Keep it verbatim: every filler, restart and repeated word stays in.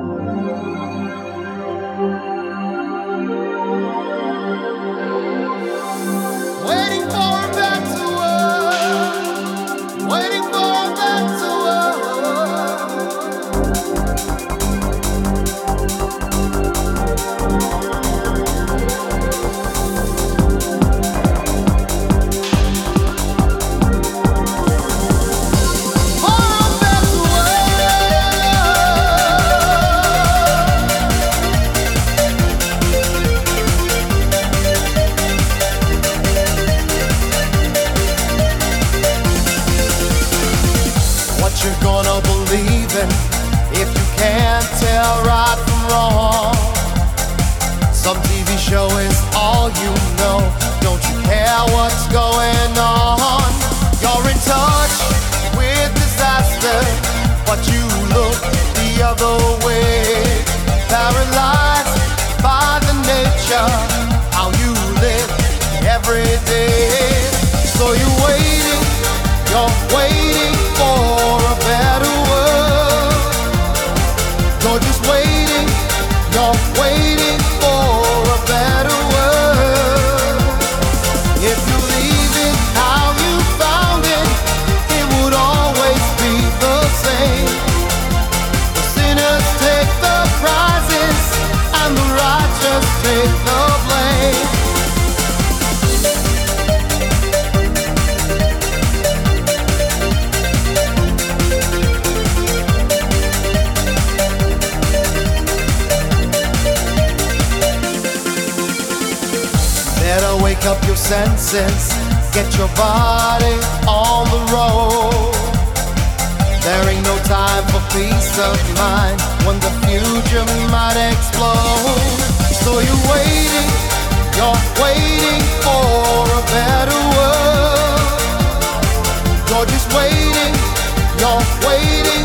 Waiting for a better world, waiting for a better what you're gonna believe in if you can't tell right from wrong. Some T V show is all you know. Don't you care what's going on? You're in touch with disaster, but you look the other way. Paralyzed by the nature, how you live every day. So you're waiting, you're waiting for a better world. You're just waiting, you're waiting for a better world. If you leave it how you found it, it would always be the same. The sinners take the prizes and the righteous take the blame. Better wake up your senses, get your body on the road. There ain't no time for peace of mind when the future might explode. So you're waiting, you're waiting for a better world. You're just waiting, you're waiting